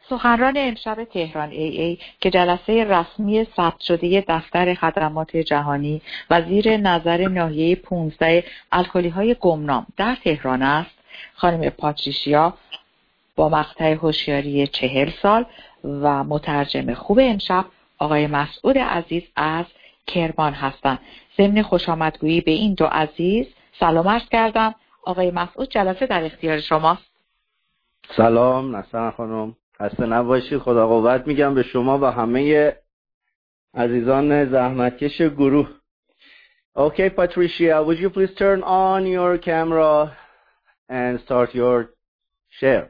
سخنران امشب تهران AA که جلسه رسمی ثبت شده دفتر خدمات جهانی و زیر نظر ناحیه 15 الکلی‌های گمنام در تهران است، خانم پاتریشیا با مقطع هوشیاری 40 سال و مترجم خوب امشب آقای مسعود عزیز از کرمان هستند. ضمن خوشامدگویی به این دو عزیز سلام عرض کردم. آقای مسعود، جلسه در اختیار شماست. سلام نصر خانم، خسته نباشید. خدا قوت میگم به شما و همه عزیزان زحمتکش گروه. Okay, Patricia, would you please turn on your camera and start your share?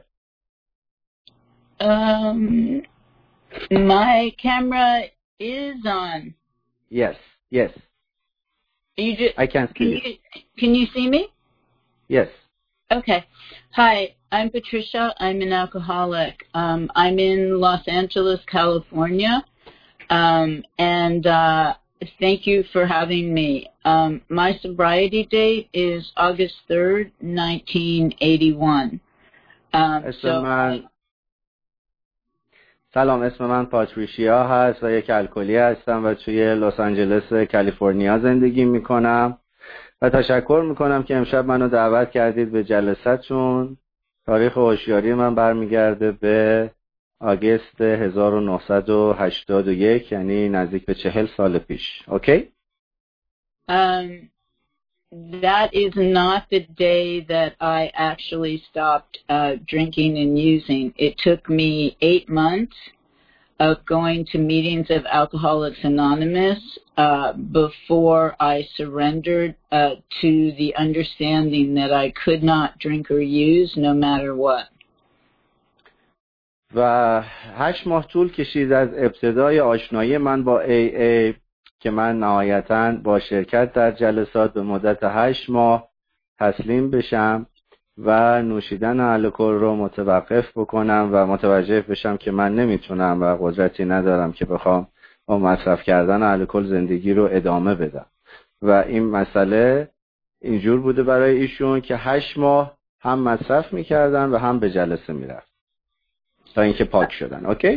My camera is on. Yes. I can see you. Can you see me? Yes. Okay. Hi, I'm Patricia. I'm an alcoholic. I'm in Los Angeles, California. And thank you for having me. My sobriety date is August 3rd, 1981. سلام، اسم من پاتریشیا هست و یک الکلی هستم و توی لس آنجلس کالیفرنیا زندگی میکنم و تشکر میکنم که امشب منو دعوت کردید به جلسه‌تون. تاریخ هوشیاری من برمیگرده به آگوست 1981، یعنی نزدیک به 40 سال پیش. اوکی؟ That is not the day that I actually stopped drinking and using. It took me 8 months of going to meetings of Alcoholics Anonymous before I surrendered to the understanding that I could not drink or use no matter what. و 8 ماه طول کشید از ابتدای آشنایی من با AA که من نهایتاً با شرکت در جلسات به مدت 8 ماه تسلیم بشم و نوشیدن الکل رو متوقف بکنم و متوجه بشم که من نمیتونم و قدرتی ندارم که بخوام با مصرف کردن الکل زندگی رو ادامه بدم. و این مسئله اینجور بوده برای ایشون که 8 ماه هم مصرف میکردن و هم به جلسه میرفت تا اینکه پاک شدن. اوکی؟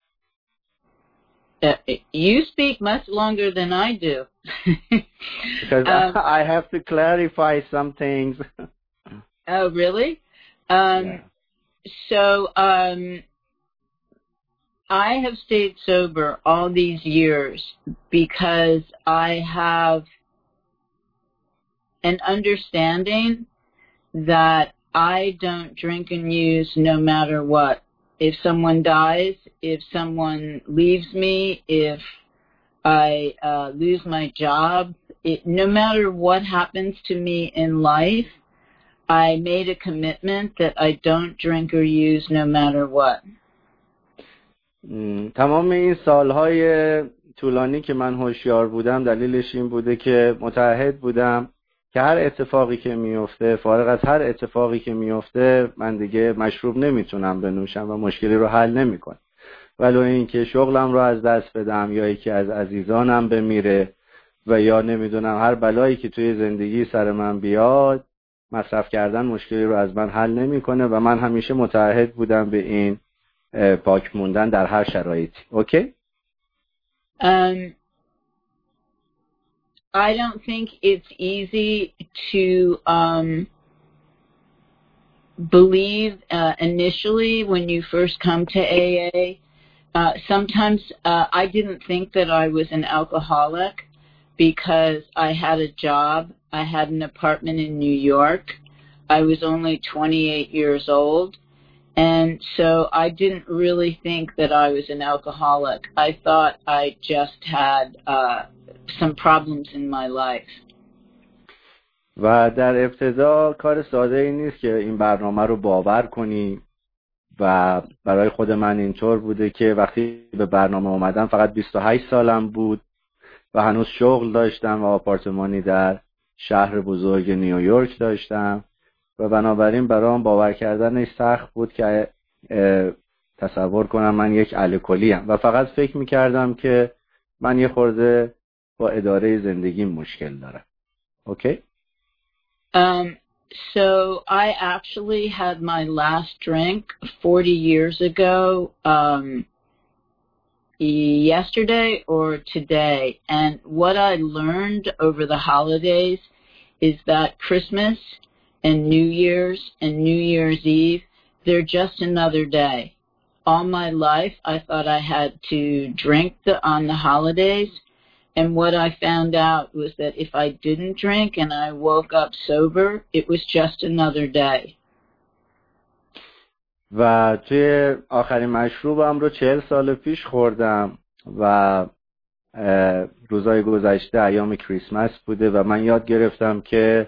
You speak much longer than I do. Because I have to clarify some things. Oh, really? Yeah. So, I have stayed sober all these years because I have an understanding that I don't drink and use no matter what. If someone dies, if someone leaves me, if I lose my job, no matter what happens to me in life, I made a commitment that I don't drink or use no matter what. تمام این سالهای طولانی که من هوشیار بودم دلیلش این بوده که متعهد بودم که هر اتفاقی که میفته، فارغ از هر اتفاقی که میفته، من دیگه مشروب نمیتونم بنوشم و مشکلی رو حل نمیکنم. ولو اینکه شغلم رو از دست بدم یا یکی از عزیزانم بمیره و یا نمیدونم هر بلایی که توی زندگی سر من بیاد، مصرف کردن مشکلی رو از من حل نمیکنه و من همیشه متعهد بودم به این پاک موندن در هر شرایطی. اوکی؟ I don't think it's easy to believe initially when you first come to AA. Sometimes I didn't think that I was an alcoholic because I had a job. I had an apartment in New York. I was only 28 years old. And so I didn't really think that I was an alcoholic. I thought I just had some problems in my life. و در ابتدا کار ساده ای نیست که این برنامه رو باور کنی و برای خود من اینطور بوده که وقتی به برنامه اومدم فقط 28 سالم بود و هنوز شغل داشتم و آپارتمانی در شهر بزرگ نیویورک داشتم و بنابراین برام باور کردنش سخت بود که تصور کنم من یک الکلیم و فقط فکر میکردم که من یه خورده با اداره زندگیم مشکل دارم. اوکی؟ So I actually had my last drink 40 years ago, yesterday or today. And what I learned over the holidays is that Christmas and New Year's Eve, they're just another day. All my life, I thought I had to drink on the holidays. And what I found out was that if I didn't drink and I woke up sober, it was just another day. و توی آخرین مشروبم رو 40 سال پیش خوردم و روزهای گذشته ایام کریسمس بوده و من یاد گرفتم که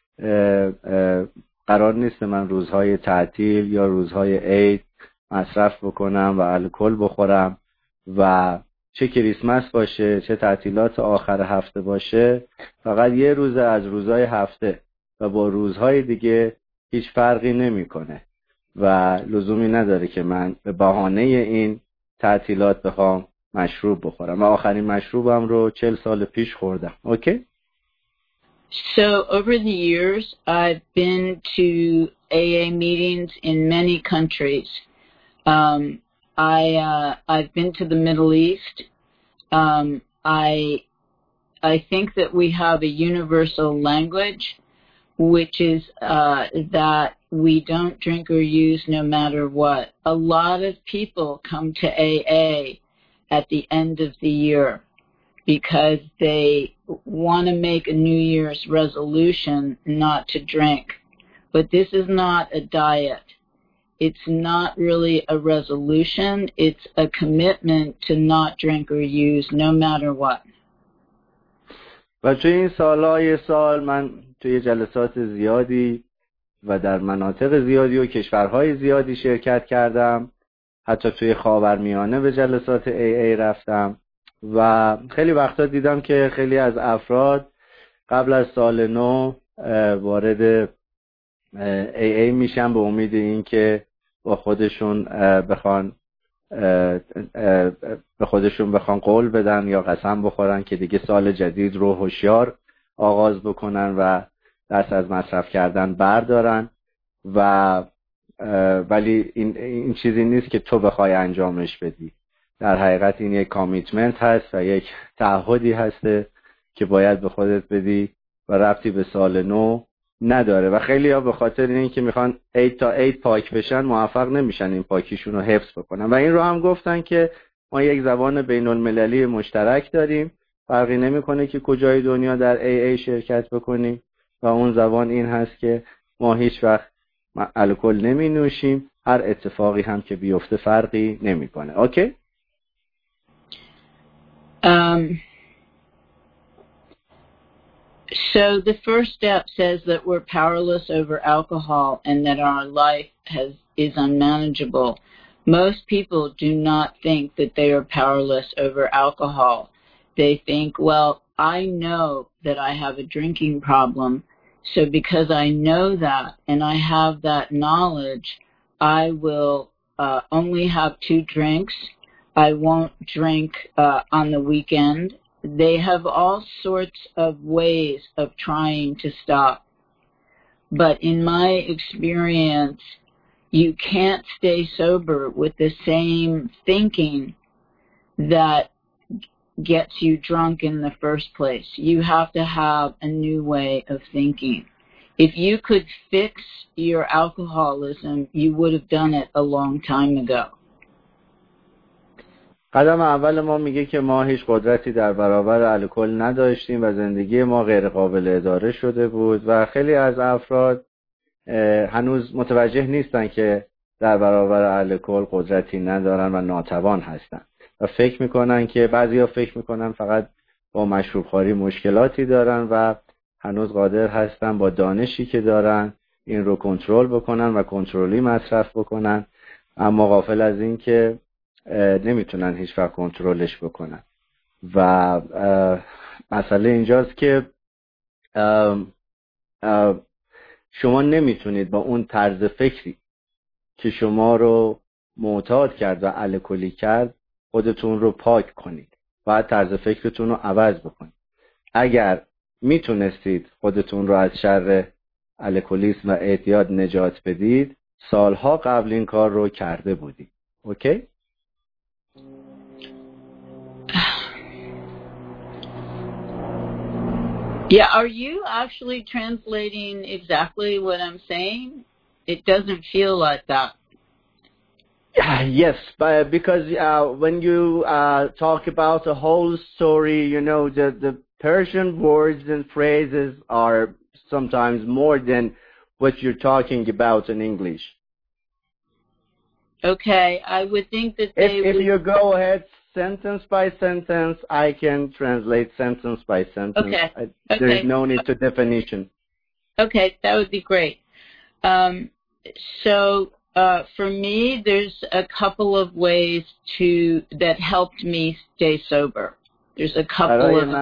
قرار نیست من روزهای تعطیل یا روزهای عید مصرف بکنم و الکل بخورم و چه کریسمس باشه چه تعطیلات آخر هفته باشه فقط یه روز از روزهای هفته و با روزهای دیگه هیچ فرقی نمیکنه و لزومی نداره که من به بهانه این تعطیلات بخوام مشروب بخورم و آخرین مشروبم رو 40 سال پیش خوردم. اوکی؟ So over the years, I've been to AA meetings in many countries. I've been to the Middle East. I think that we have a universal language, which is that we don't drink or use no matter what. A lot of people come to AA at the end of the year because they want to make a New Year's resolution not to drink. But this is not a diet. It's not really a resolution. It's a commitment to not drink or use no matter what. و توی این سالهای سال من توی جلسات زیادی و در مناطق زیادی و کشورهای زیادی شرکت کردم. حتی توی خاورمیانه به جلسات AA رفتم و خیلی وقتا دیدم که خیلی از افراد قبل از سال نو وارد AA میشن به امید این که با خودشون بخوان قول بدن یا قسم بخورن که دیگه سال جدید رو هوشیار آغاز بکنن و دست از مصرف کردن بردارن و ولی این چیزی نیست که تو بخوای انجامش بدی. در حقیقت این یک کامیتمنت هست و یک تعهدی هست که باید به خودت بدی و ربطی به سال نو نداره و خیلی ها به خاطر این که میخوان عید تا عید پاک بشن موفق نمیشن این پاکیشون رو حفظ بکنن و این رو هم گفتن که ما یک زبان بین المللی مشترک داریم، فرقی نمیکنه که کجای دنیا در AA شرکت بکنیم و اون زبان این هست که ما هیچ وقت الکل نمی نوشیم، هر اتفاقی هم که بیفته فرقی نمیکنه. اوکی؟ So the first step says that we're powerless over alcohol and that our life is unmanageable. Most people do not think that they are powerless over alcohol. They think, well, I know that I have a drinking problem, so because I know that and I have that knowledge, I will only have 2 drinks. I won't drink on the weekend. They have all sorts of ways of trying to stop. But in my experience, you can't stay sober with the same thinking that gets you drunk in the first place. You have to have a new way of thinking. If you could fix your alcoholism, you would have done it a long time ago. قدم اول ما میگه که ما هیچ قدرتی در برابر الکل نداشتیم و زندگی ما غیر قابل اداره شده بود و خیلی از افراد هنوز متوجه نیستن که در برابر الکل قدرتی ندارن و ناتوان هستن و فکر میکنن که بعضیا فکر میکنن فقط با مشروب خواری مشکلاتی دارن و هنوز قادر هستن با دانشی که دارن این رو کنترل بکنن و کنترلی مصرف بکنن، اما غافل از این که نمیتونن هیچ وقت کنترلش بکنن و مسئله اینجاست که شما نمیتونید با اون طرز فکری که شما رو معتاد کرد و الکلی کرد خودتون رو پاک کنید، باید طرز فکرتون رو عوض بکنید. اگر میتونستید خودتون رو از شر الکلیسم و اعتیاد نجات بدید، سالها قبل این کار رو کرده بودید. اوکی؟ Yeah, are you actually translating exactly what I'm saying? It doesn't feel like that. Yes, but because when you talk about the whole story, you know, the Persian words and phrases are sometimes more than what you're talking about in English. Okay, I would think that they If you go ahead sentence by sentence, I can translate sentence by sentence. Okay. There is no need to definition. Okay, that would be great. So for me, there's a couple of ways that helped me stay sober. There's a couple of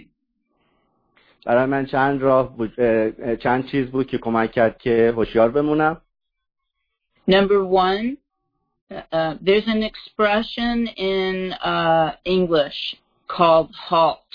برای من چند راه بود، چند چیز بود که کمک کرد که هوشیار بمونم. Number one, there's an expression in English called HALT.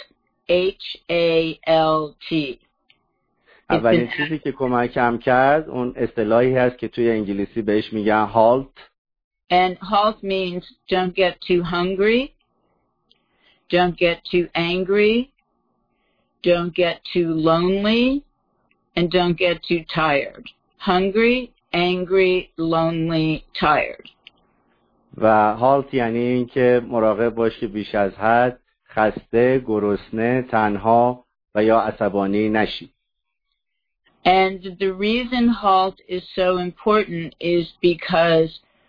HALT. اولین چیزی که کمکم کرد اون اصطلاحی هست که توی انگلیسی بهش میگن halt. And halt means don't get too hungry, don't get too angry, don't get too lonely, and don't get too tired. Hungry, angry, lonely, tired. و halt یعنی این که مراقب باشی بیش از حد خسته، گرسنه، تنها و یا عصبانی نشی. And the reason HALT is so important is because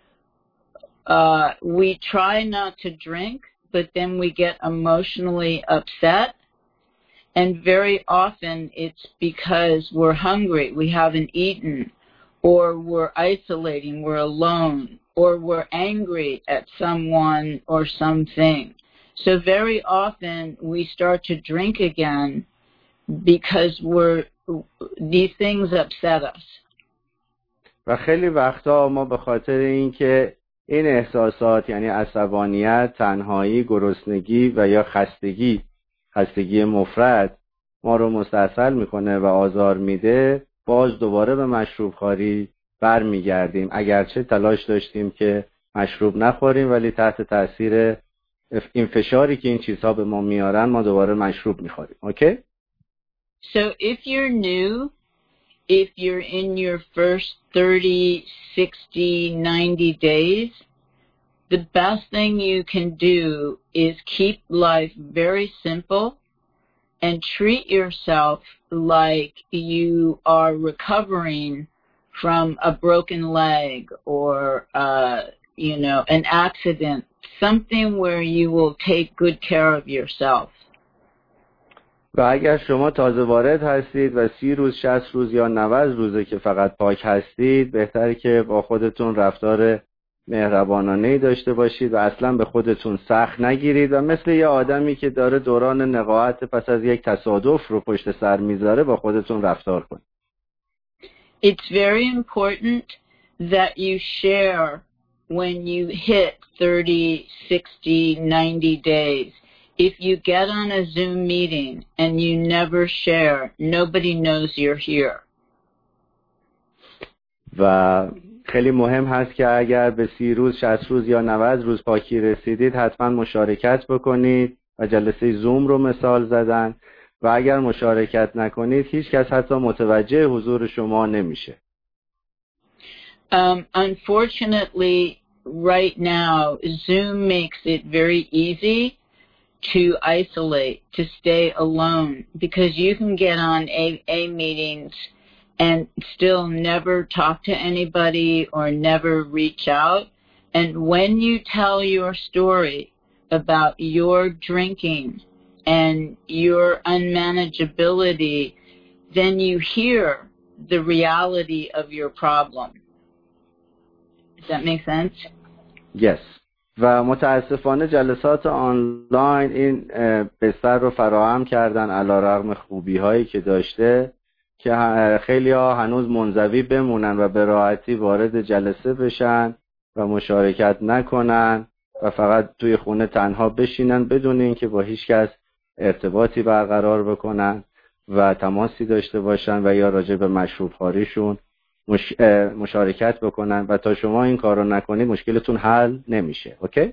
we try not to drink, but then we get emotionally upset. And very often it's because we're hungry, we haven't eaten, or we're isolating, we're alone, or we're angry at someone or something. So very often we start to drink again because these things upset us. و خیلی وقتا ما به خاطر اینکه این احساسات یعنی عصبانیت، تنهایی، گرسنگی و یا خستگی مفرط ما رو مستاصل میکنه و آزار میده، باز دوباره به مشروب خواری برمیگردیم. اگرچه تلاش داشتیم که مشروب نخوریم، ولی تحت تاثیر این فشاری که این چیزها به ما میارن ما دوباره مشروب میخوریم. اوکی؟ So if you're new, if you're in your first 30, 60, 90 days, the best thing you can do is keep life very simple and treat yourself like you are recovering from a broken leg or, an accident, something where you will take good care of yourself. و اگر شما تازه وارد هستید و 30 روز 60 روز یا 90 روزه که فقط پاک هستید، بهتره که با خودتون رفتار مهربانانه‌ای داشته باشید و اصلا به خودتون سخت نگیرید و مثل یه آدمی که داره دوران نقاهت پس از یک تصادف رو پشت سر میذاره با خودتون رفتار کنید. It's very important that you share when you hit 30, 60, 90 days. If you get on a Zoom meeting and you never share, nobody knows you're here. و خیلی مهم هست که اگر به 30 روز، 60 روز یا 90 روز پاکی رسیدید حتما مشارکت بکنید و جلسه زوم رو مثال زدن و اگر مشارکت نکنید هیچ کس حتی متوجه حضور شما نمیشه. Unfortunately, right now, Zoom makes it very easy to isolate, to stay alone, because you can get on AA meetings and still never talk to anybody or never reach out. And when you tell your story about your drinking and your unmanageability, then you hear the reality of your problem. Does that make sense? Yes. و متاسفانه جلسات آنلاین این بستر رو فراهم کردن علیرغم خوبی هایی که داشته که خیلی ها هنوز منزوی بمونن و به راحتی وارد جلسه بشن و مشارکت نکنن و فقط توی خونه تنها بشینن بدون اینکه با هیچ کس ارتباطی برقرار بکنن و تماسی داشته باشن و یا راجع به مشروب خواریشون مشارکت بکنن و تا شما این کار رو نکنید مشکلتون حل نمیشه. اوکی؟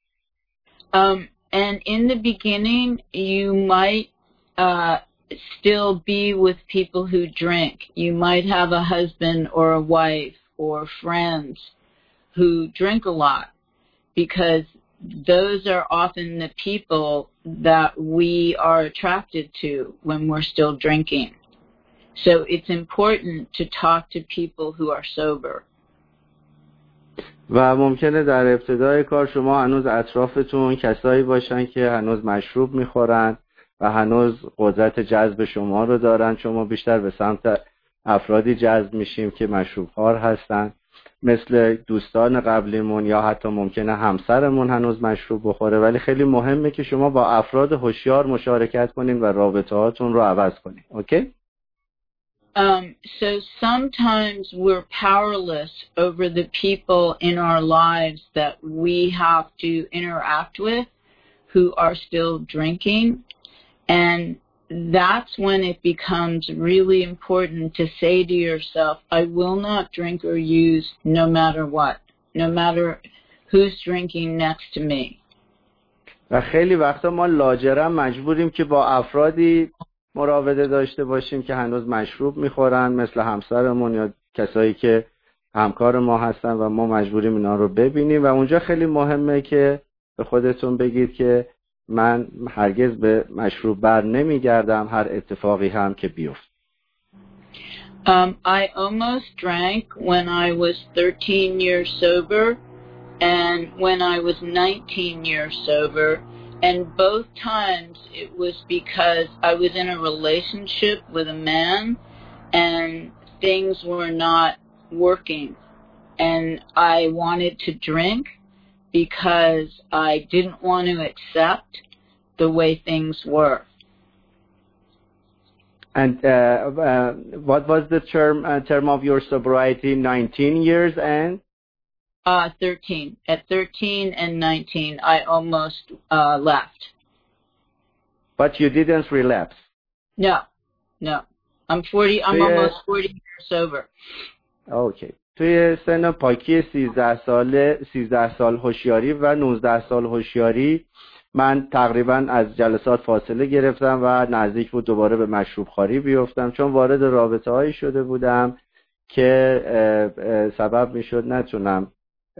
And in the beginning, you might still be with people who drink. You might have a husband or a wife or friends who drink a lot, because those are often the people that we are attracted to when we're still drinking. So it's important to talk to people who are sober. و ممکنه در ابتدای کار شما هنوز اطرافتون کسایی باشن که هنوز مشروب میخورن و هنوز قدرت جذب شما رو دارن. شما بیشتر به سمت افرادی جذب میشیم که مشروب خوار هستن، مثل دوستان قبلیمون یا حتی ممکنه همسرمون هنوز مشروب بخوره. ولی خیلی مهمه که شما با افراد هوشیار مشارکت کنین و رابطه هاتون رو عوض کنین. اوکی؟ So sometimes we're powerless over the people in our lives that we have to interact with who are still drinking. And that's when it becomes really important to say to yourself, I will not drink or use no matter what, no matter who's drinking next to me. و خیلی وقتا ما لاجرم مجبوریم که با افرادی مراوده داشته باشیم که هنوز مشروب میخورن، مثل همسرمون یا کسایی که همکار ما هستن و ما مجبوریم اینا رو ببینیم. و اونجا خیلی مهمه که به خودتون بگید که من هرگز به مشروب بر نمیگردم، هر اتفاقی هم که بیفت. I almost drank when I was 13 years sober and when I was 19 years sober. And both times it was because I was in a relationship with a man and things were not working. And I wanted to drink because I didn't want to accept the way things were. And what was the term of your sobriety? 19 years and? 13. At 13 and 19, I almost left. But you didn't relapse? No. I'm almost 40 years sober. Okay. توی سن پاکی 13 سال هوشیاری و 19 سال هوشیاری من تقریبا از جلسات فاصله گرفتم و نزدیک بود دوباره به مشروب خواری بیفتم، چون وارد رابطه هایی شده بودم که سبب میشد نتونم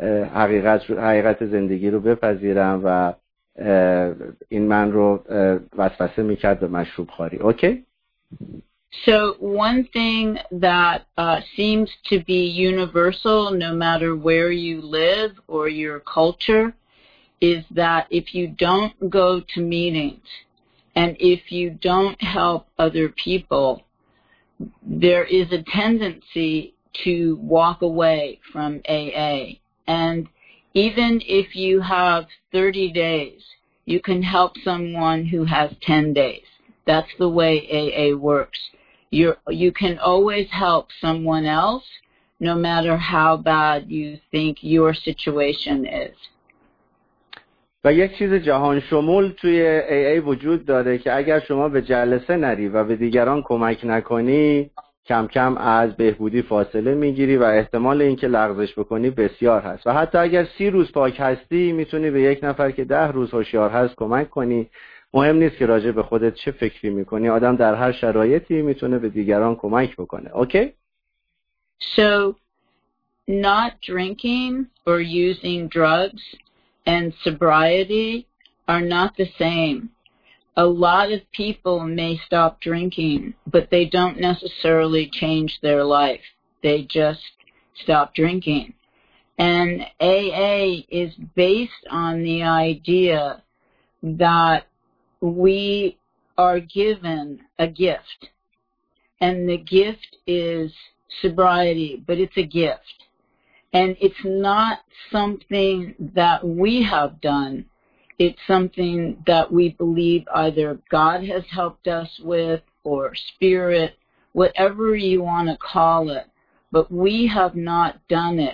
حقیقت زندگی رو بپذیرم و این من رو وسوسه میکرد به مشروب خواری. اوکی؟ So one thing that seems to be universal no matter where you live or your culture is that if you don't go to meetings and if you don't help other people, there is a tendency to walk away from AA. And even if you have 30 days, you can help someone who has 10 days. That's the way AA works. You can always help someone else no matter how bad you think your situation is. و یک چیز جهان شمول توی AA وجود داره که اگر شما به جلسه نری و به دیگران کمک نکنی کم کم از بهبودی فاصله میگیری و احتمال اینکه لغزش بکنی بسیار هست. و حتی اگر 30 روز پاک هستی میتونی به یک نفر که 10 روز هوشیار هست کمک کنی. مهم نیست که راجع به خودت چه فکری میکنی، آدم در هر شرایطی میتونه به دیگران کمک بکنه. اوکی؟ So not drinking or using drugs and sobriety are not the same. A lot of people may stop drinking, but they don't necessarily change their life. They just stop drinking. And AA is based on the idea that we are given a gift. And the gift is sobriety, but it's a gift. And it's not something that we have done. It's something that we believe either God has helped us with or spirit, whatever you want to call it. But we have not done it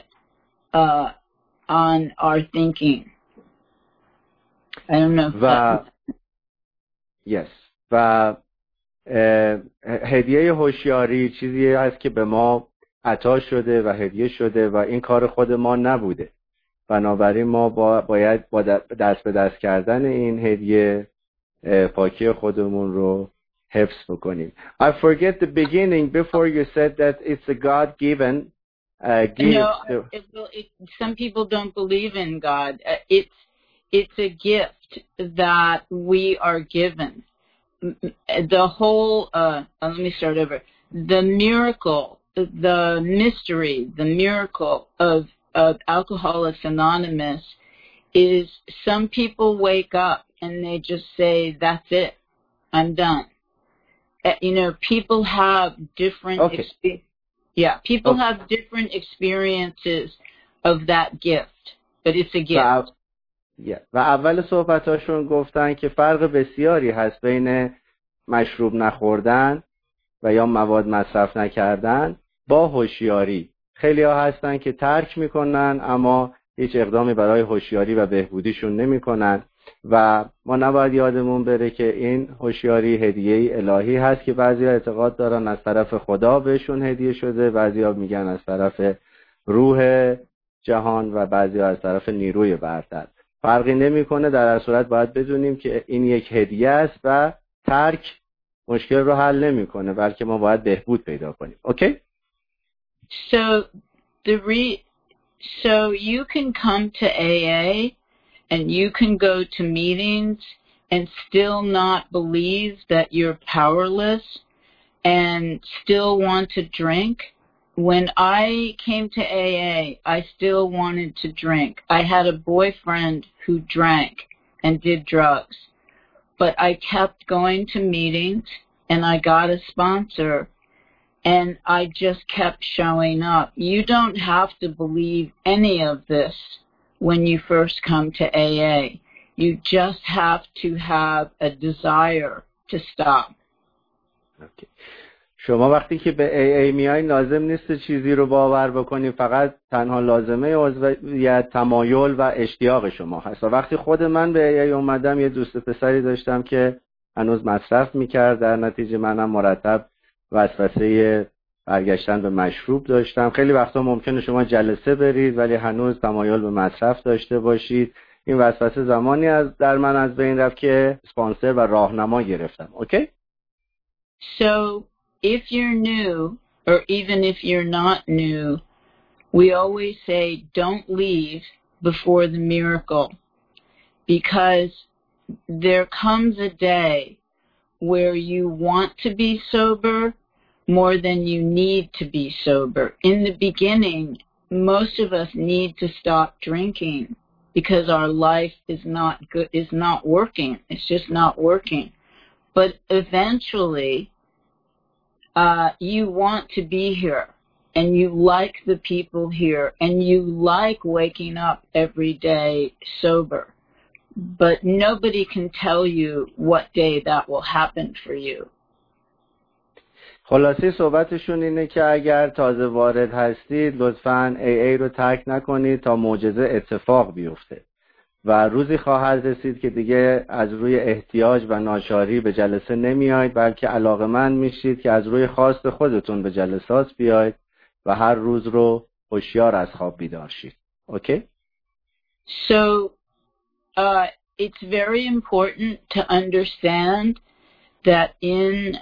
on our thinking. I don't know if Yes. و هدیه هوشیاری چیزی هست که به ما عطا شده و هدیه شده و این کار خود ما نبوده. بنابراین ما باید با دست به دست کردن این هدیه پاکی خودمون رو حفظ بکنیم. I forget the beginning before you said that it's a God-given gift. No, some people don't believe in God. It's a gift that we are given. The whole, let me start over. The miracle, the mystery, the miracle of Alcoholics Anonymous is some people wake up and they just say, that's it, I'm done. People have different people have different experiences of that gift, but it's a gift. و اول صحبتاشون گفتن که فرق بسیاری هست بین مشروب نخوردن و یا مواد مصرف نکردن با هوشیاری. خیلی ها هستن که ترک میکنن اما هیچ اقدامی برای هوشیاری و بهبودیشون نمیکنن و ما نباید یادمون بره که این هوشیاری هدیه الهی هست که بعضی ها اعتقاد دارن از طرف خدا بهشون هدیه شده، بعضی ها میگن از طرف روح جهان و بعضی ها از طرف نیروی برتر. فرقی نمیکنه، در هر صورت باید بدونیم که این یک hediye است و ترک مشکل رو حل نمیکنه بلکه ما باید بهبود پیدا کنیم. اوکی؟ So you can come to AA and you can go to meetings and still not believe that you're powerless and still want to drink. When I came to AA, I still wanted to drink. I had a boyfriend who drank and did drugs, but I kept going to meetings and I got a sponsor and I just kept showing up. You don't have to believe any of this when you first come to AA. You just have to have a desire to stop. Okay. شما وقتی که به AA میایین لازم نیست چیزی رو باور بکنید، فقط تنها لازمه عضویت تمایل و اشتیاق شما هست. و وقتی خود من به AA اومدم یه دوست پسری داشتم که هنوز مصرف میکرد، در نتیجه منم مرتب وسوسه برگشتن به مشروب داشتم. خیلی وقتا ممکنه شما جلسه برید ولی هنوز تمایل به مصرف داشته باشید. این وسوسه زمانی در من از بین رفت که اسپانسر و راهنما گرفتم. اوکی؟ So if you're new, or even if you're not new, we always say don't leave before the miracle, because there comes a day where you want to be sober more than you need to be sober. In the beginning, most of us need to stop drinking because our life is not good, is not working. It's just not working. But eventually, you want to be here, and you like the people here, and you like waking up every day sober. But nobody can tell you what day that will happen for you. خلاصه صحبتشون اینه که اگر تازه وارد هستید لطفاً AA رو ترک نکنید تا معجزه اتفاق بیفته و روزی خواهد رسید که دیگه از روی احتیاج و ناچاری به جلسه نمیایید بلکه علاقه‌مند میشید که از روی خواست خودتون به جلسات بیایید و هر روز رو هوشیار از خواب بیدار شید. اوکی؟ So it's very important to understand that in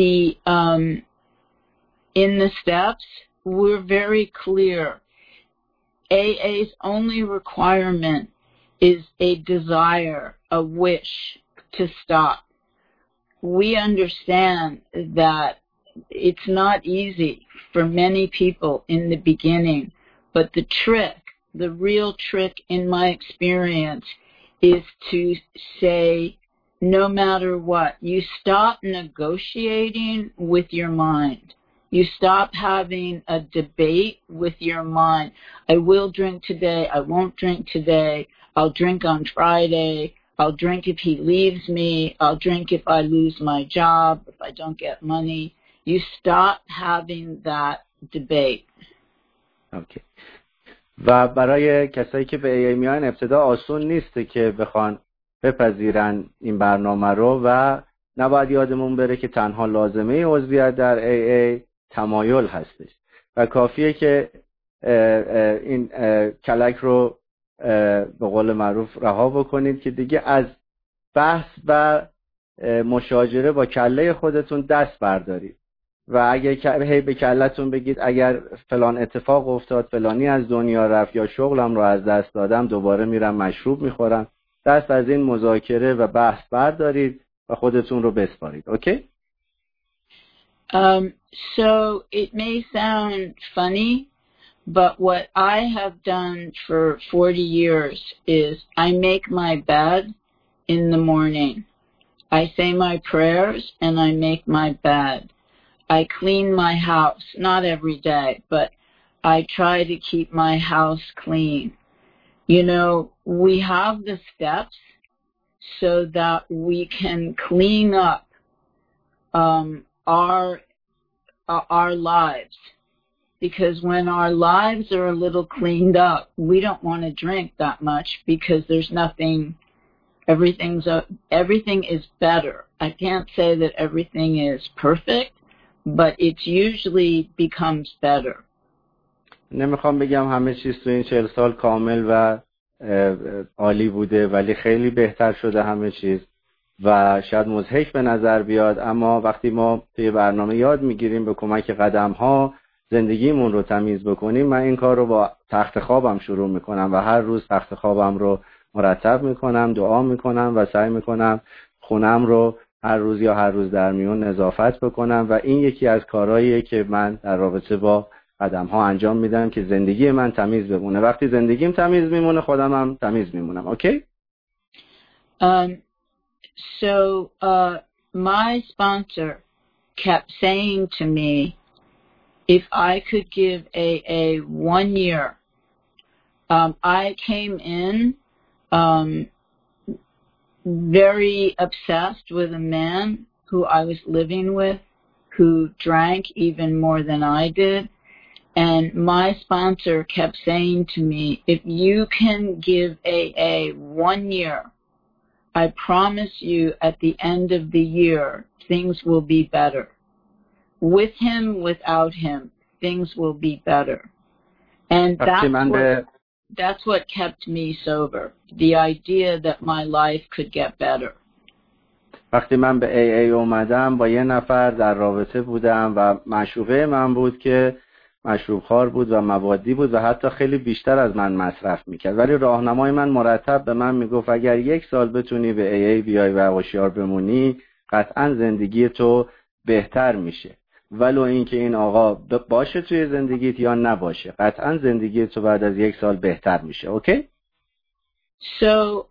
the steps we're very clear. AA's only requirement is a desire, a wish to stop. We understand that it's not easy for many people in the beginning, but the real trick in my experience is to say, no matter what, you stop negotiating with your mind. You stop having a debate with your mind. I will drink today. I won't drink today. I'll drink on Friday. I'll drink if he leaves me. I'll drink if I lose my job, if I don't get money. You stop having that debate. Okay. و برای کسایی که به AA میان ابتدا آسون نیسته که بخوان بپذیرن این برنامه رو و نباید یادمون بره که تنها لازمه عضویت در AA تمایل هستش و کافیه که این کلک رو به قول معروف رها بکنید که دیگه از بحث و مشاجره با کله خودتون دست بردارید و اگر هی به کلتون بگید اگر فلان اتفاق افتاد، فلانی از دنیا رفت یا شغلم رو از دست دادم، دوباره میرم مشروب میخورم، دست از این مذاکره و بحث بردارید و خودتون رو بسپارید. اوکی؟ So it may sound funny, but what I have done for 40 years is I make my bed in the morning. I say my prayers and I make my bed. I clean my house, not every day, but I try to keep my house clean. You know, we have the steps so that we can clean up our lives. Because when our lives are a little cleaned up, we don't want to drink that much because there's nothing, everything is better. I can't say that everything is perfect, but it usually becomes better. نمیخوام بگم همه چیز تو این 40 سال کامل و عالی بوده، ولی خیلی بهتر شده همه چیز و شاید مضحک به نظر بیاد، اما وقتی ما توی برنامه یاد میگیریم به کمک قدم ها زندگیمون رو تمیز بکنیم، من این کار رو با تخت خوابم شروع میکنم و هر روز تخت خوابم رو مرتب میکنم، دعا میکنم و سعی میکنم خونم رو هر روز یا هر روز در میون نظافت بکنم و این یکی از کارهاییه که من در رابطه با قدم ها انجام میدم که زندگی من تمیز بمونه. وقتی زندگیم تمیز میمونه خودم هم تمیز میمونم. اوکی؟ So my sponsor kept saying to me, if I could give AA 1 year, I came in very obsessed with a man who I was living with who drank even more than I did. And my sponsor kept saying to me, if you can give AA 1 year, I promise you at the end of the year, things will be better. With him, without him, things will be better. And that's what kept me sober, the idea that my life could get better. وقتی من به AA اومدم با یه نفر در رابطه بودم و معشوقه من بود که مشروب خوار بود و موادی بود و حتی خیلی بیشتر از من مصرف میکرد، ولی راهنمای من مرتب به من میگفت اگر 1 سال بتونی به AA بیای و هوشیار بمونی قطعا زندگی تو بهتر میشه، ولو اینکه این آقا باشه توی زندگیت یا نباشه، قطعا زندگی تو بعد از 1 سال بهتر میشه. اوکی؟ So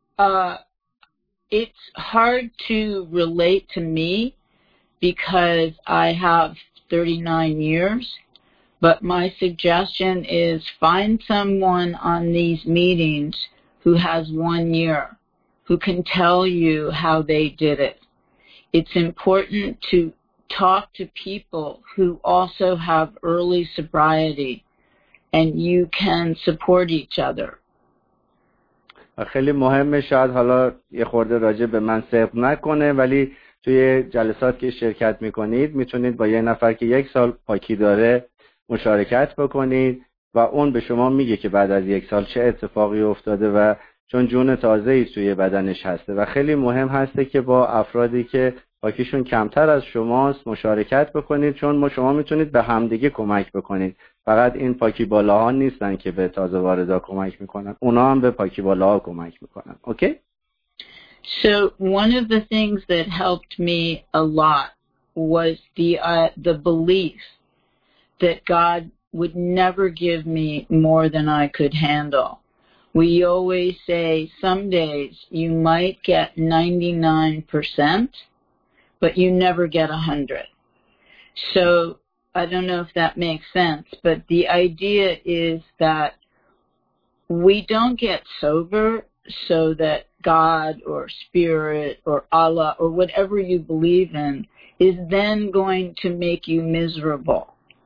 it's hard to relate to me because I have 39 years. But my suggestion is find someone on these meetings who has 1 year, who can tell you how they did it. It's important to talk to people who also have early sobriety, and you can support each other. خیلی مهمه، شاید حالا یه خورده راجع به من صبر نکنه، ولی توی جلسات که شرکت میکنید میتونید با یه نفر که 1 سال پاکی داره مشارکت بکنید و اون به شما میگه که بعد از 1 سال چه اتفاقی افتاده و چون جون تازه‌ای توی بدنش هسته و خیلی مهم هسته که با افرادی که پاکیشون کمتر از شماست مشارکت بکنید، چون شما میتونید به همدیگه کمک بکنید. فقط این پاکی بالاها نیستن که به تازه واردا کمک میکنن، اونا هم به پاکی بالاها کمک میکنن. اوکی؟ So one of the things that helped me a lot was the belief that God would never give me more than I could handle. We always say some days you might get 99%, but you never get 100. So I don't know if that makes sense, but the idea is that we don't get sober so that God or Spirit or Allah or whatever you believe in is then going to make you miserable.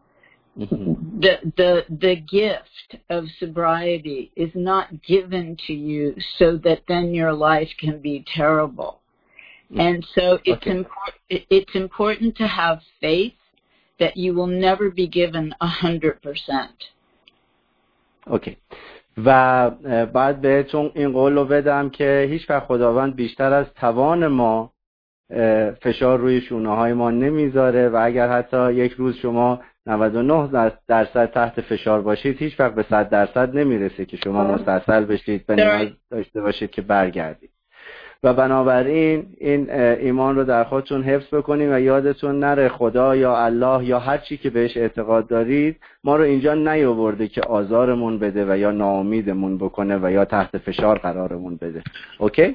The gift of sobriety is not given to you so that then your life can be terrible. And so it's important to have faith that you will never be given 100%. اوکی. و بعد بهتون این قول رو بدم که هیچ وقت خداوند بیشتر از توان ما فشار روی شونه های ما نمیذاره و اگر حتی یک روز شما 99% تحت فشار باشید هیچ وقت به 100% نمیرسه که شما مستعصل بشید و نیاز داشته باشید که برگردید. و بنابراین این ایمان رو در خودتون حفظ بکنید و یادتون نره خدا یا الله یا هر چی که بهش اعتقاد دارید ما رو اینجا نیاورده که آزارمون بده و یا ناامیدمون بکنه و یا تحت فشار قرارمون بده. اوکی؟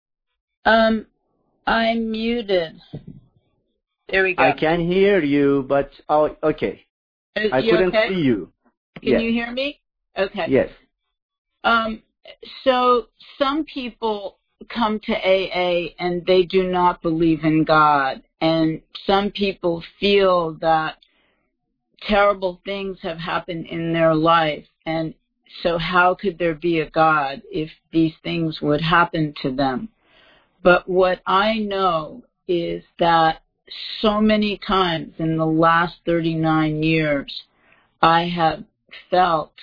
I'm muted. There we go. I can hear you, but okay. I couldn't see you. Can you hear me? Okay. Yes. So some people come to AA and they do not believe in God, and some people feel that terrible things have happened in their life, and so how could there be a God if these things would happen to them? But what I know is that so many times in the last 39 years I have felt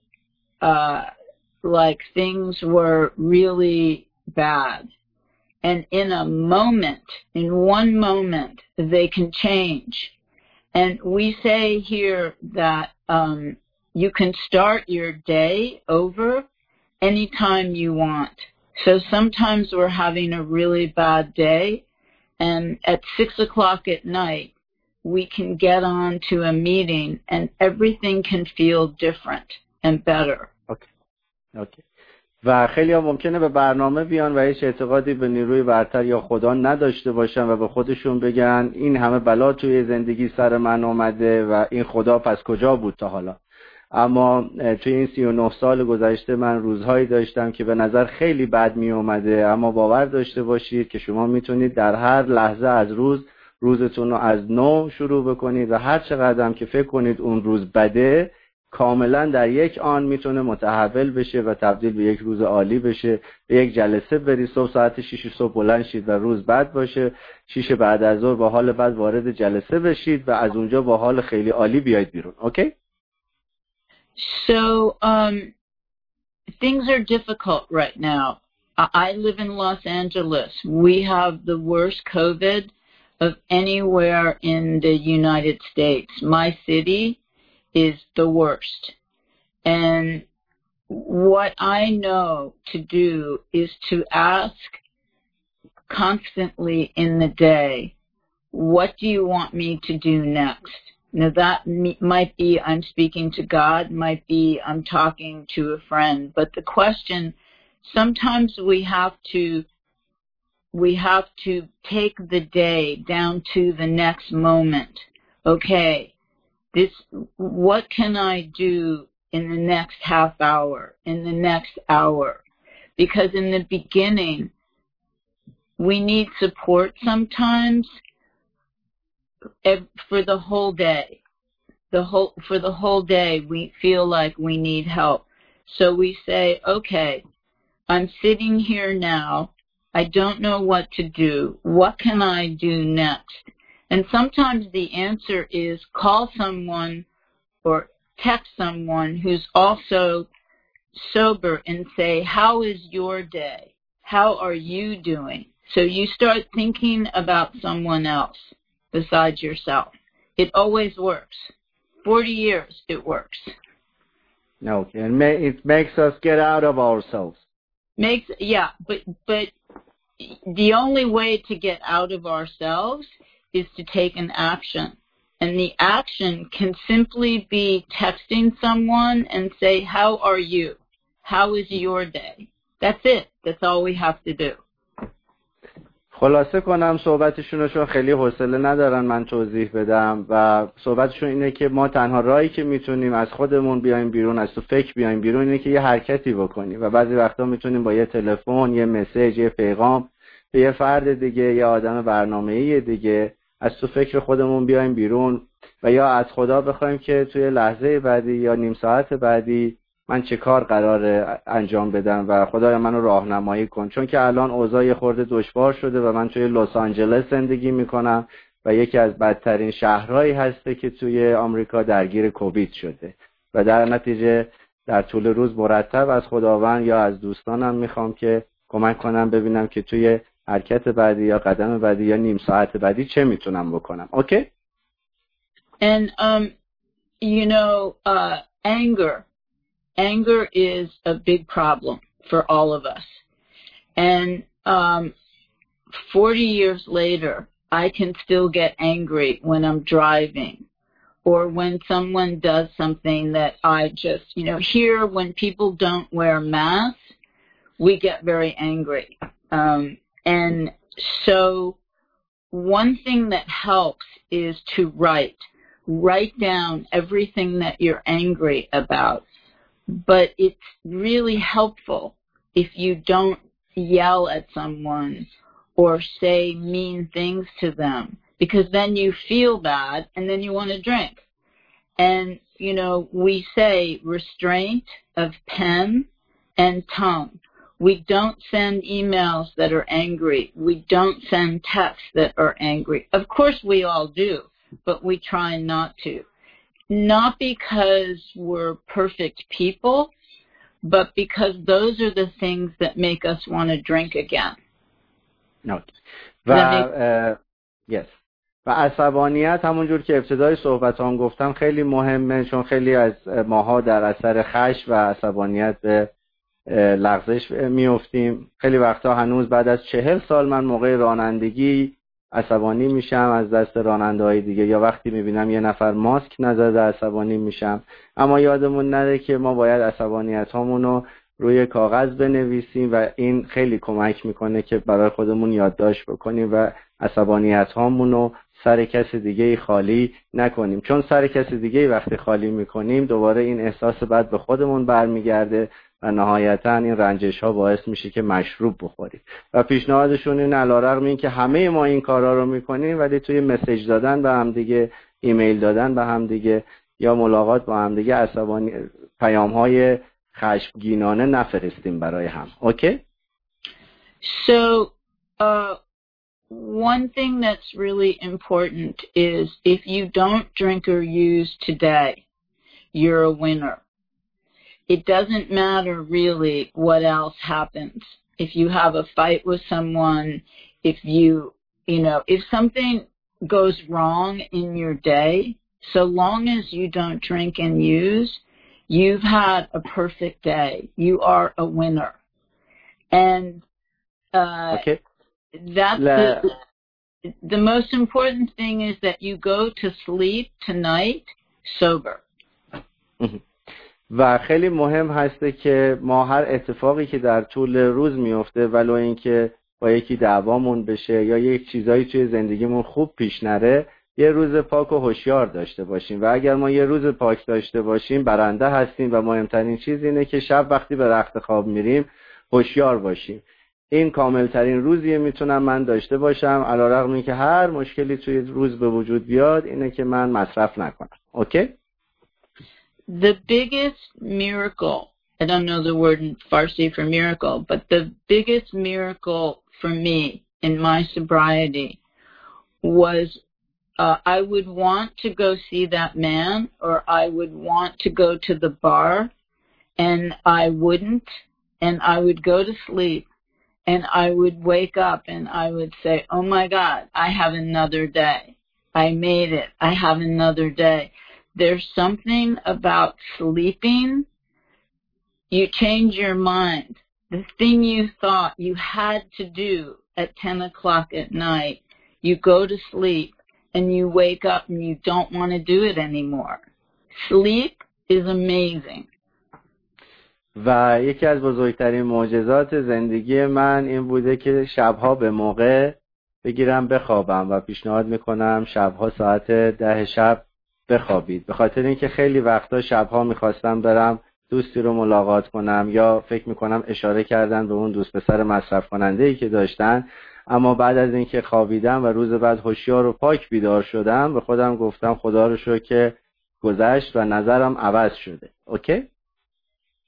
like things were really bad. And in a moment, in one moment, they can change. And we say here that you can start your day over anytime you want. So sometimes we're having a really bad day, and at 6 o'clock at night, we can get on to a meeting and everything can feel different and better. Okay. و خیلی ها ممکنه به برنامه بیان و هیچ اعتقادی به نیروی برتر یا خدا نداشته باشن و به خودشون بگن این همه بلا توی زندگی سر من اومده و این خدا پس کجا بود تا حالا. اما توی این 39 سال گذشته من روزهایی داشتم که به نظر خیلی بد می اومده، اما باور داشته باشید که شما میتونید در هر لحظه از روزتون رو از نو شروع بکنید و هر چقدر هم که فکر کنید اون روز بده کاملا در یک آن میتونه متحول بشه و تبدیل به یک روز عالی بشه. به یک جلسه برید صبح ساعت 6 صبح بلند شید و روز بد باشه، 6 بعد از ظهر با حال بد وارد جلسه بشید و از اونجا با حال خیلی عالی بیاید بیرون. اوکی؟ So things are difficult right now. I live in Los Angeles. We have the worst COVID of anywhere in the United States. My city is the worst. And what I know to do is to ask constantly in the day, what do you want me to do next? Now that might be I'm speaking to God, might be I'm talking to a friend, but the question, sometimes we have to take the day down to the next moment. Okay, what can I do in the next half hour, in the next hour? Because in the beginning, we need support sometimes for the whole day. For the whole day, we feel like we need help. So we say, okay, I'm sitting here now. I don't know what to do. What can I do next? And sometimes the answer is call someone or text someone who's also sober and say, how is your day? How are you doing? So you start thinking about someone else besides yourself. It always works. 40 years it works. Okay, and it makes us get out of ourselves. But the only way to get out of ourselves is to take an action. And the action can simply be texting someone and say, how are you? How is your day? That's it. That's all we have to do. خلاصه کنم صحبتشون رو خیلی حوصله ندارن من توضیح بدم و صحبتشون اینه که ما تنها راهی که میتونیم از خودمون بیایم بیرون، از تو فکر بیایم بیرون، اینه که یه حرکتی بکنیم و بعضی وقتا میتونیم با یه تلفن، یه مسیج، یه پیغام به یه فرد دیگه، یه آدم برنامه‌ای دیگه از تو فکر خودمون بیایم بیرون و یا از خدا بخوایم که توی لحظه بعدی یا نیم ساعت بعدی من چه کار قراره انجام بدم و خدایا منو راهنمایی کن، چون که الان اوضاع یه خورده دشوار شده و من توی لس آنجلس زندگی میکنم و یکی از بدترین شهرهایی هسته که توی آمریکا درگیر کووید شده و در نتیجه در طول روز مرتب از خداوند یا از دوستانم میخوام که کمک کنم ببینم که توی حرکت بعدی یا قدم بعدی یا نیم ساعت بعدی چه میتونم بکنم. اوکی؟ And you know, anger is a big problem for all of us. And 40 years later, I can still get angry when I'm driving or when someone does something that I just, you know, here when people don't wear masks, we get very angry. And so one thing that helps is to write down everything that you're angry about. But it's really helpful if you don't yell at someone or say mean things to them, because then you feel bad and then you want to drink. And, you know, we say restraint of pen and tongue. We don't send emails that are angry. We don't send texts that are angry. Of course we all do, but we try not to. Not because we're perfect people, but because those are the things that make us want to drink again. No. Yes. و عصبانیت همونجور که ابتدای صحبتام گفتم خیلی مهمه، چون خیلی از ماها در اثر خشم و عصبانیت به لغزش میافتیم. خیلی وقتا هنوز بعد از 40 سال من موقع رانندگی عصبانی میشم از دست راننده های دیگه، یا وقتی میبینم یه نفر ماسک نزده عصبانی میشم. اما یادمون نره که ما باید عصبانیت هامونو روی کاغذ بنویسیم و این خیلی کمک میکنه که برای خودمون یادداشت بکنیم و عصبانیت هامونو سر کسی دیگه خالی نکنیم، چون سر کسی دیگه وقتی خالی میکنیم دوباره این احساس بد به خودمون برمیگرده و نهایتا این رنجش ها باعث میشه که مشروب بخوریم. و پیشنهادشون این علیرغم این که همه ما این کارا رو میکنیم، ولی توی مسیج دادن به هم دیگه، ایمیل دادن به هم دیگه یا ملاقات با هم دیگه عصبانی پیام های خشمگینانه نفرستیم برای هم. اوکی؟ So one thing that's really important is if you don't drink or use today, you're a winner. It doesn't matter really what else happens. If you have a fight with someone, if you know, if something goes wrong in your day, so long as you don't drink and use, you've had a perfect day. You are a winner. And okay. That's the most important thing is that you go to sleep tonight sober. و خیلی مهم هسته که ما هر اتفاقی که در طول روز میفته، ولو اینکه با یکی دعوامون بشه یا یک چیزایی توی زندگیمون خوب پیش نره، یه روز پاک و هوشیار داشته باشیم. و اگر ما یه روز پاک داشته باشیم برنده هستیم و مهمترین چیز اینه که شب وقتی به رخت خواب میریم هوشیار باشیم. این کاملترین روزیه میتونم من داشته باشم، علیرغم اینکه هر مشکلی توی روز به وجود بیاد، اینه که من مصرف نکنم. اوکی؟ The biggest miracle, I don't know the word in Farsi for miracle, but the biggest miracle for me in my sobriety was I would want to go see that man, or I would want to go to the bar, and I wouldn't, and I would go to sleep, and I would wake up and I would say, oh my God, I have another day. I made it. I have another day. There's something about sleeping. You change your mind. The thing you thought you had to do at 10 o'clock at night, you go to sleep and you wake up and you don't want to do it anymore. Sleep is amazing. و یکی از بزرگترین معجزات زندگی من این بوده که شبها به موقع بگیرم بخوابم و پیشنهاد میکنم شبها ساعت 10 شب بخوابید، به خاطر اینکه خیلی وقتا شبها میخواستم برم دوستی رو ملاقات کنم یا فکر میکنم اشاره کردن به اون دوست پسر مصرف کننده‌ای که داشتن، اما بعد از اینکه خوابیدم و روز بعد هوشیار و پاک بیدار شدم به خودم گفتم خدا رو شکر که گذشت و نظرم عوض شده. اوکی؟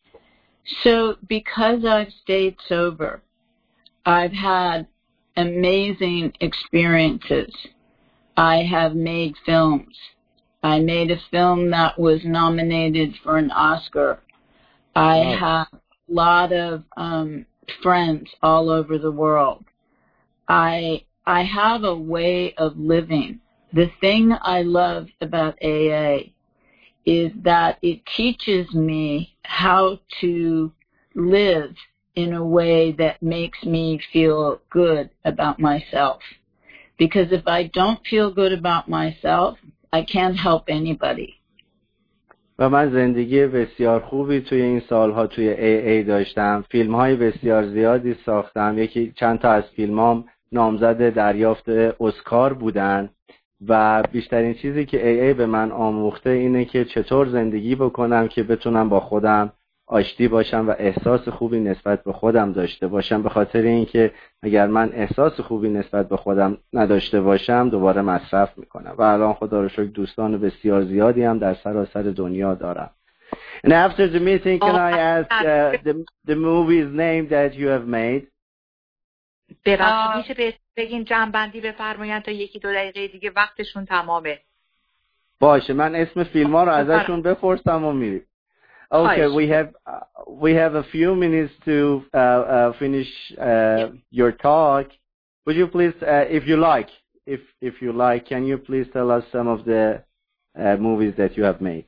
So because I've stayed sober, I've had amazing experiences. I have made films. I made a film that was nominated for an Oscar. I have a lot of friends all over the world. I have a way of living. The thing I love about AA is that it teaches me how to live in a way that makes me feel good about myself. Because if I don't feel good about myself, I can't help anybody. و من زندگی بسیار خوبی توی این سالها توی AA داشتم. فیلم‌های بسیار زیادی ساختم. چند تا از فیلمام نامزد دریافت اسکار بودن و بیشترین چیزی که AA به من آموخته اینه که چطور زندگی بکنم که بتونم با خودم آشتی باشم و احساس خوبی نسبت به خودم داشته باشم، به خاطر اینکه اگر من احساس خوبی نسبت به خودم نداشته باشم دوباره مصرف میکنم و الان خدا رو شکر دوستان بسیار زیادی هم در سراسر دنیا دارم. And after the meeting, can I ask the movie's name that you have made? ببخشید میشه بگین جمع‌بندی بفرمایید تا 1-2 دقیقه دیگه وقتشون تمامه. باشه، من اسم فیلم‌ها رو ازشون بپرسم و میریم. Okay, we have a few minutes to finish your talk. Would you please, if you like, can you please tell us some of the movies that you have made?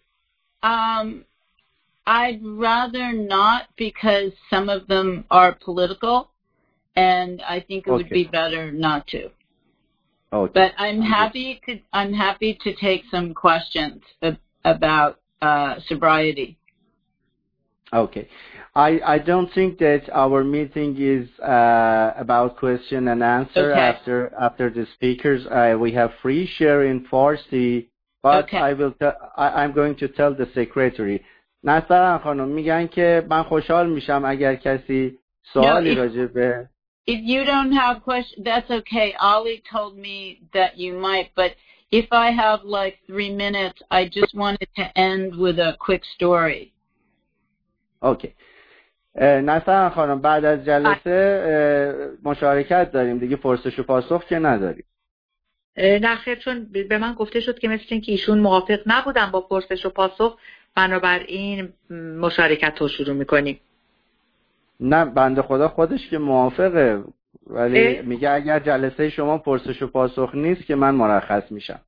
I'd rather not, because some of them are political, and I think it would be better not to. Okay. But I'm happy to take some questions about sobriety. Okay. I don't think that our meeting is about question and answer. Okay. After the speakers. We have free share in Farsi, but okay. I'm going to tell the secretary. نصرن خانم میگن که من خوشحال میشم اگر کسی سوالی راجع به If you don't have questions, that's okay. Ali told me that you might, but if I have like 3 minutes, I just wanted to end with a quick story. اوکی. نصرن خانم بعد از جلسه مشارکت داریم دیگه، پرسش و پاسخ که نداریم. نه خیر، چون به من گفته شد که مثل اینکه ایشون موافق نبودن با پرسش و پاسخ، بنابراین مشارکت رو شروع میکنیم. نه بنده خدا خودش که موافقه، ولی میگه اگر جلسه شما پرسش و پاسخ نیست که من مرخص میشم.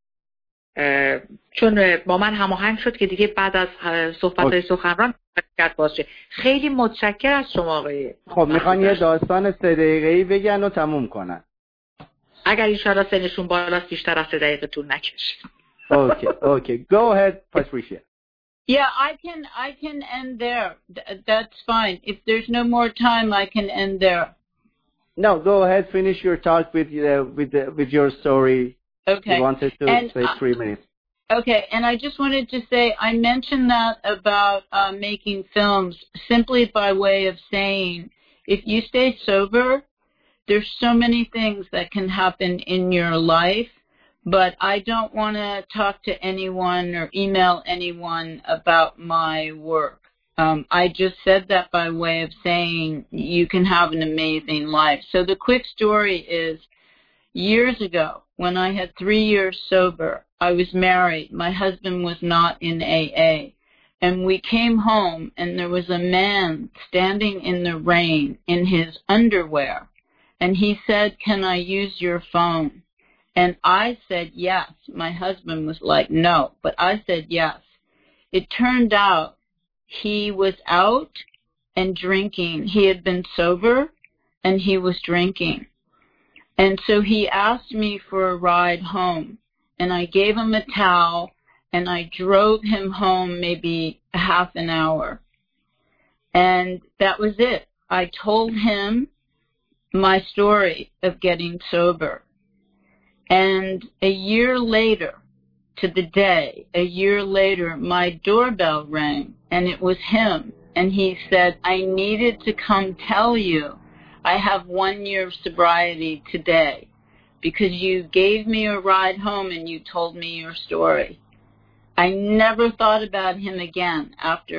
چون با من هماهنگ شد که دیگه بعد از صحبت‌های سخنران مشارکت باشه. خیلی متشکر از شما آقای. خب میخوان یه داستان 3 دقیقه‌ای بگن و تموم کنن. اگر ان شاء الله سنشون بالاست بیشتر از 3 دقیقه طول نکشه. Okay. Go ahead, Patricia. Yeah, I can end there. That's fine. If there's no more time, I can end there. No, go ahead, finish your talk with your story. Okay. You wanted to say 3 minutes. Okay, and I just wanted to say, I mentioned that about making films simply by way of saying, if you stay sober, there's so many things that can happen in your life, but I don't want to talk to anyone or email anyone about my work. I just said that by way of saying you can have an amazing life. So the quick story is, years ago, when I had 3 years sober, I was married. My husband was not in AA. And we came home, and there was a man standing in the rain in his underwear. And he said, "Can I use your phone?" And I said yes. My husband was like, no. But I said yes. It turned out he was out and drinking. He had been sober, and he was drinking. And so he asked me for a ride home. And I gave him a towel, and I drove him home maybe a half an hour. And that was it. I told him my story of getting sober. And a year later, to the day, a year later, my doorbell rang, and it was him. And he said, "I needed to come tell you I have 1 year of sobriety today because you gave me a ride home and you told me your story." I never thought about him again after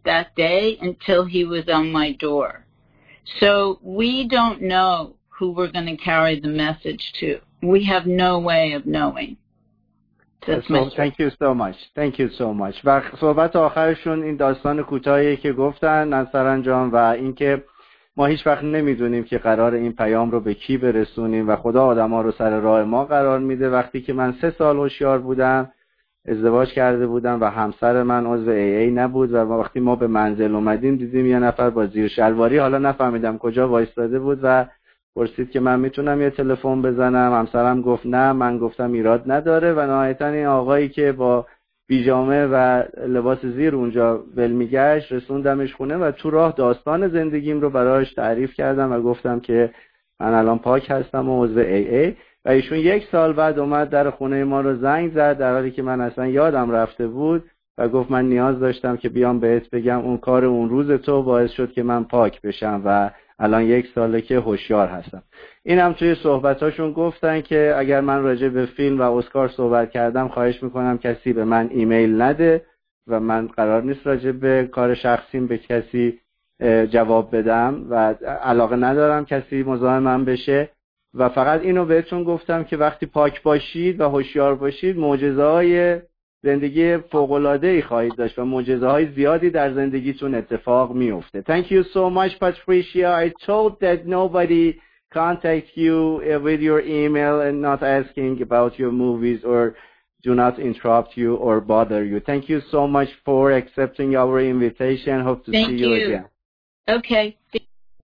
that day until he was on my door. So we don't know who we're going to carry the message to. We have no way of knowing. Thank you so much. Thank you so much. و صحبت آخرشون این داستان کوتاهی که گفتن نصرن جان و اینکه ما هیچ وقت نمیدونیم که قرار این پیام رو به کی برسونیم و خدا آدما رو سر راه ما قرار میده. وقتی که من 3 سال هوشیار بودم ازدواج کرده بودم و همسر من عضو AA نبود و وقتی ما به منزل اومدیم دیدیم یه نفر با زیر شلواری، حالا نفهمیدم کجا وایستاده بود و پرسید که من میتونم یه تلفن بزنم. همسرم گفت نه، من گفتم ایراد نداره و نهایتا این آقایی که با پیژامه و لباس زیر اونجا ول میگشت رسوندمش خونه و تو راه داستان زندگیم رو براش تعریف کردم و گفتم که من الان پاک هستم و عضو AA و ایشون 1 سال بعد اومد در خونه ما رو زنگ زد در حالی که من اصلا یادم رفته بود و گفت من نیاز داشتم که بیام بهت بگم اون کار اون روز تو باعث شد که من پاک بشم و الان 1 ساله که هوشیار هستم. این هم توی صحبتاشون گفتن که اگر من راجع به فیلم و اسکار صحبت کردم خواهش میکنم کسی به من ایمیل نده و من قرار نیست راجع به کار شخصیم به کسی جواب بدم و علاقه ندارم کسی مزاحمم بشه و فقط اینو بهتون گفتم که وقتی پاک باشید و هوشیار باشید معجزه‌های زندگی فوق‌العاده‌ای خواهید داشت و معجزه‌های زیادی در زندگیتون اتفاق میفته. Thank you so much, Patricia. I told that nobody contact you with your email and not asking about your movies or do not interrupt you or bother you. Thank you so much for accepting our invitation. Hope to see you again. Okay.